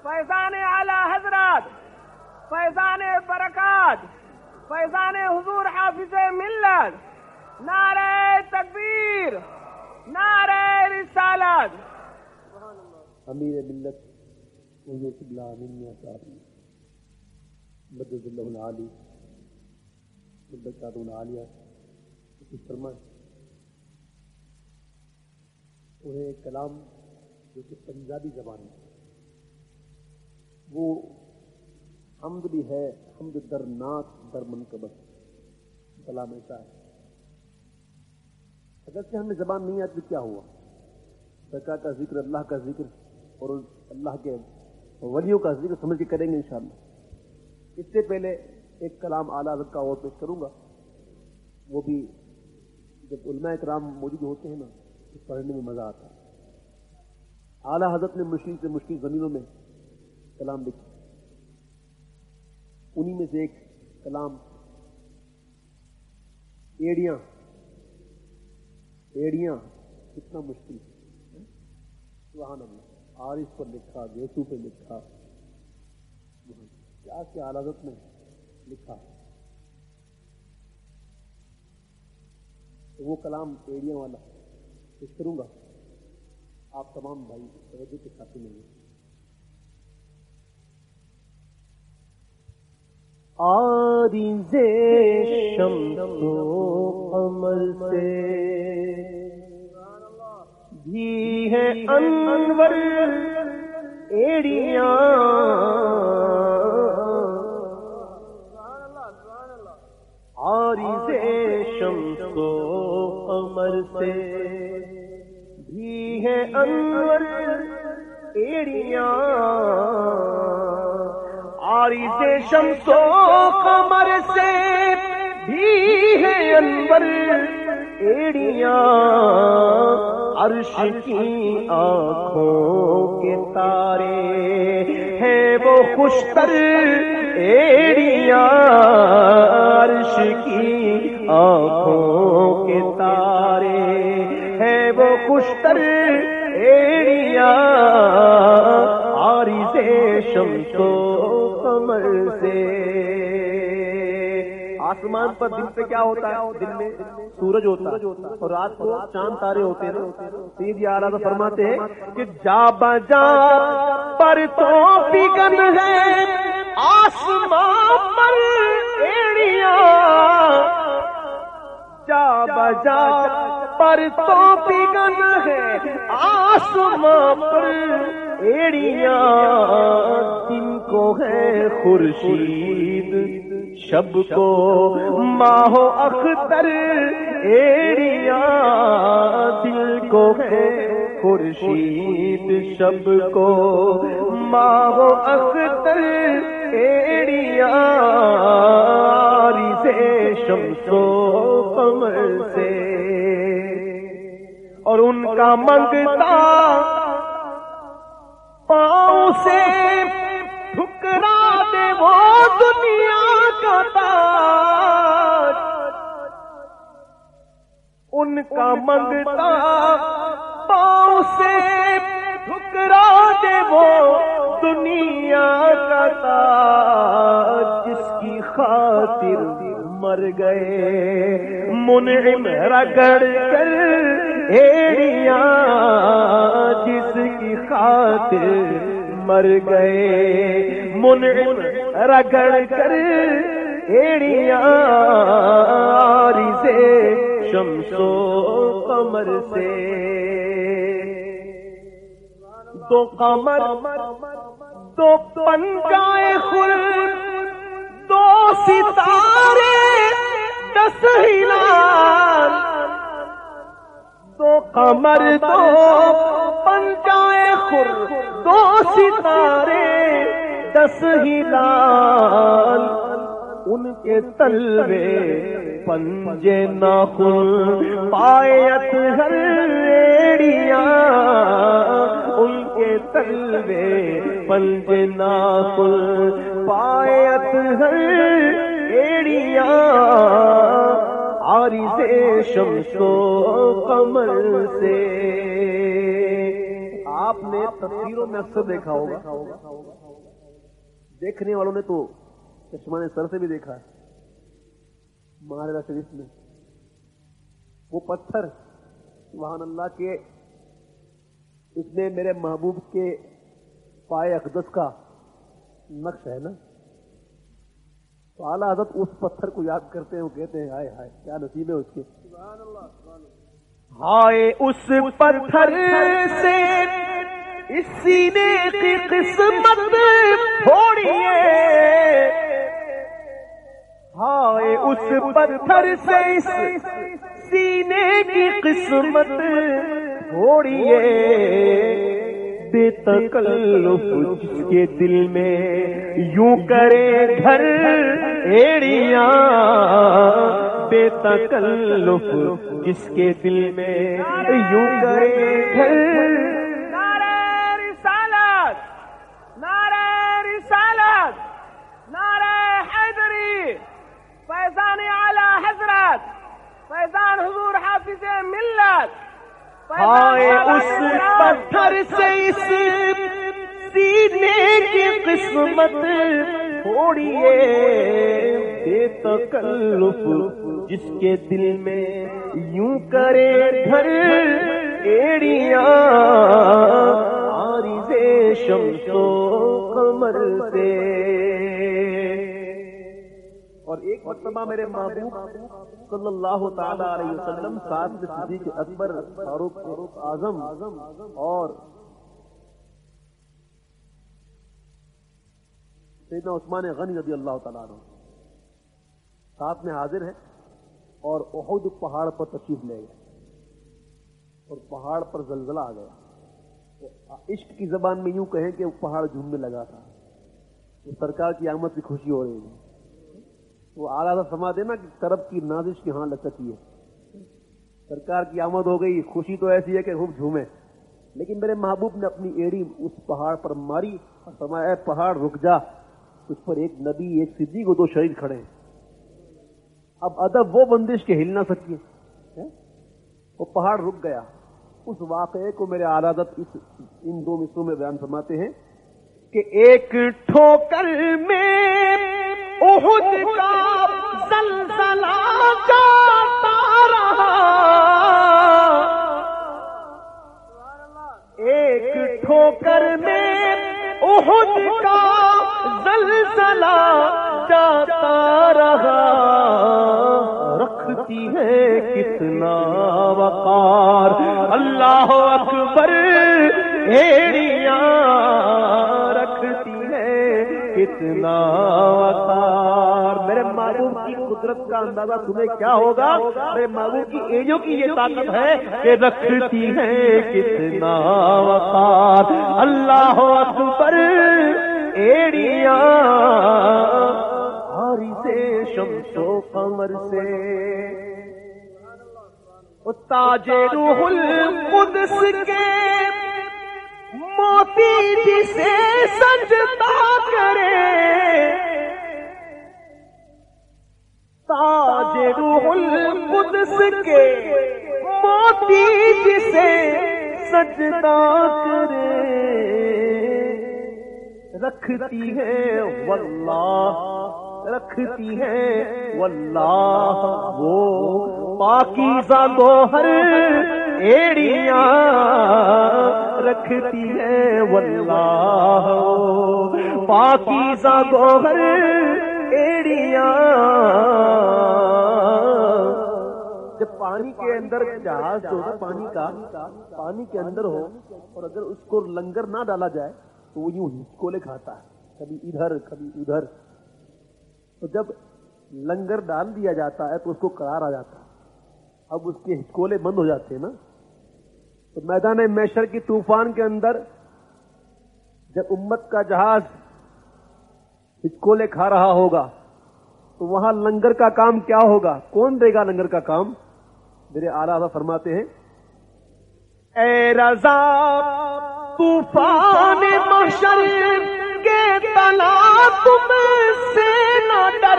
فیضان اعلی حضرات، فیضان برکات، فیضان حضور حافظ ملت، نعرہ تکبیر، نعرہ رسالت۔ امیر ملت حضور قبلہ امین صاحب مدد اللہ العالی برکاتہ العالیہ کچھ فرمائیں۔ انہیں ایک کلام جو کہ پنجابی زبان ہے، وہ حمد بھی ہے، حمد درناک در منقبت کلام ایسا ہے۔ اگر سے ہمیں زبان نہیں آتی تو کیا ہوا؟ سرکار کا ذکر، اللہ کا ذکر اور اللہ کے ولیوں کا ذکر سمجھ کے کریں گے انشاءاللہ۔ اس سے پہلے ایک کلام اعلیٰ حضرت کا اور پیش کروں گا، وہ بھی جب علماء کرام موجود ہوتے ہیں نا تو پڑھنے میں مزہ آتا ہے۔ اعلیٰ حضرت نے مشکل سے مشکل زمینوں میں کلام لکھے، انہی میں سے ایک کلام ایڑیاں کتنا مشکل ہے، سبحان اللہ۔ عارف پر لکھا، گیسو پہ لکھا، کیا کیا اعلیٰ حضرت نے لکھا۔ تو وہ کلام ایڑیاں والا پیش کروں گا، آپ تمام بھائی توجہ کے ساتھ سنیں گے۔ عارض شمس و قمر سے بھی ہے انور ایڑیاں، عارض شمس و قمر سے بھی ہے انور ایڑیاں، عارض شمس و قمر سے بھی ہے انور ایڑیاں، عرش کی آنکھوں کے تارے ہیں وہ خوشتر ایڑیاں، عرش کی آنکھوں کے تارے ہیں وہ خوشتر ایڑیاں، عارض شمس و قمر سے۔ آسمان پر دن پہ کیا ہوتا ہے؟ دن میں سورج ہوتا ہے اور رات کو چاند تارے ہوتے ہیں۔ سیدھی اعلیٰ تو فرماتے ہیں کہ جا بجا پر تو بگن ہے آسمان پر ایڑیاں، جا بجا پر تو بگن ہے آسمان پر ایڑیاں، دن کو ہے خورشید شب کو ماہ و اختر ایڑیاں، دل کو ہے خورشید شب کو ماہ و اختر ایڑیاں، عارض شمس و قمر سے۔ اور ان کا منگتا پاؤں سے ٹھکرا دے وہ دنیا کا تاج، ان کا منگتا پاؤں سے ٹھکرا دے وہ دنیا کا تاج، جس کی خاطر مر گئے منعم رگڑ کر ایڑیاں، جس کی خاطر مر گئے منعم رگڑ کر ایڑیاں، عارض شمس و قمر سے۔ دو قمر دو پنجائے خلد، دو ستارے 10 ہلال، دو قمر دو پنجائے خلد، دو ستارے 10 ہلال، ان کے تلوے پنجے ناخن پایت ہر ایڑیاں، ان کے تلوے پنجے ناخن پایت ہر ایڑیاں، عارض شمس و قمر سے۔ آپ نے تصویروں میں اکثر دیکھا ہوگا، دیکھنے والوں نے تو چشمان سر سے بھی دیکھا ہے، مہاراجا شریف میں وہ پتھر سبحان اللہ کے اس میں میرے محبوب کے پائے اقدس کا نقش ہے نا، تو اعلیٰ حضرت اس پتھر کو یاد کرتے ہیں، وہ کہتے ہیں ہائے ہائے کیا نصیب ہے اس کے، ہائے اس پتھر سے اس سینے کی قسمت تھوڑی ہے، ہائے اس پتھر سے اس سینے کی قسمت تھوڑی ہے، بے تکلف جس کے دل میں یوں کرے گھر ایڑیاں، بے تکلف جس کے دل میں یوں کرے گھر، نعرہ رسالت، نعرہ رسالت، نعرہ حیدری، فیضان اعلی حضرت، فیضان حضور حافظ ملت، ہائے اس پتھر سے اس سینے کی قسمت تھوڑی ہے، بے تکلف جس کے دل میں یوں کرے گھر ایڑیاں، عارض شمس و قمر سے۔ اور ایک مرتبہ میرے محبوب صلی اللہ تعالی علیہ وسلم ساتھ میں صدیق اکبر، فاروق اعظم اور سیدنا عثمان غنی رضی اللہ تعالیٰ عنہ ساتھ میں حاضر ہیں، اور احد پہاڑ پر تشریف لے گئے اور پہاڑ پر زلزلہ آ گیا، عشق کی زبان میں یوں کہیں کہ وہ پہاڑ جھومنے لگا تھا، وہ سرکار کی آمد کی خوشی ہو رہی ہے، وہ اعلیٰ فرما دینا کہ طرف کی نازش کی ہاں لچکی ہے، سرکار کی آمد ہو گئی، خوشی تو ایسی ہے کہ خوب جھومے، لیکن میرے محبوب نے اپنی ایڑی اس پہاڑ پر ماری اور فرمایا اے پہاڑ رک جا، اس پر ایک نبی ایک صدیق و دو شہید کھڑے ہیں۔ اب ادب وہ بندش کے ہل نہ سکیے، وہ پہاڑ رک گیا۔ اس واقعے کو میرے اعلیٰ ان دو مصروں میں بیان فرماتے ہیں کہ ایک ٹھوکر میں احد کا زلزلہ جاتا رہا، ایک ٹھوکر میں احد کا زلزلہ جاتا رہا، رکھتی ہے کتنا وقار اللہ اکبر ایڑیاں، رکھتی ہے کتنا وقار۔ میرے محبوب کی قدرت کا اندازہ تمہیں کیا ہوگا؟ میرے محبوب کی ایڑیوں کی یہ طاقت ہے کہ رکھتی ہے کتنا وقار اللہ اکبر ایڑیاں، عارض شمس و قمر سے۔ تاج روح القدس کے موتی جسے سجدہ کرے، تاج روح القدس کے موتی جسے سجدہ کرے، رکھتی ہے واللہ، رکھتی ہے واللہ وہ پاکیزہ گوہر ایڑیاں، رکھتی ہے واللہ پاکیزہ گوہر ایڑیاں۔ جب پانی کے اندر جہاز جو ہے پانی کا، پانی کے اندر ہو اور اگر اس کو لنگر نہ ڈالا جائے تو وہ یوں ہچکولے کھاتا ہے، کبھی ادھر کبھی ادھر، تو جب لنگر ڈال دیا جاتا ہے تو اس کو قرار آ جاتا ہے، اب اس کے ہچکولے بند ہو جاتے ہیں نا۔ تو میدان محشر کی طوفان کے اندر جب امت کا جہاز ہچکولے کھا رہا ہوگا تو وہاں لنگر کا کام کیا ہوگا؟ کون دے گا لنگر کا کام؟ میرے اعلیٰ فرماتے ہیں اے رضا طوفان محشر کے تلا تم سے نہ ڈر،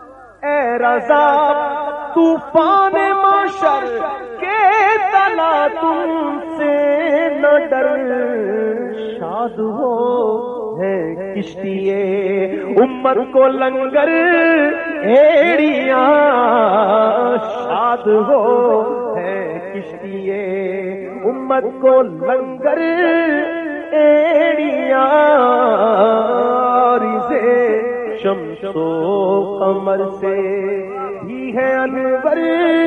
اے رضا طوفان محشر کے تلا تم سے نہ ڈر شاد ہو ہے کشتیے امت کو لنگر ایڑیاں شاد ہو ہے کشتیے امت کو لنگر ایڑیاں شمس و قمر سے بھی ہے انور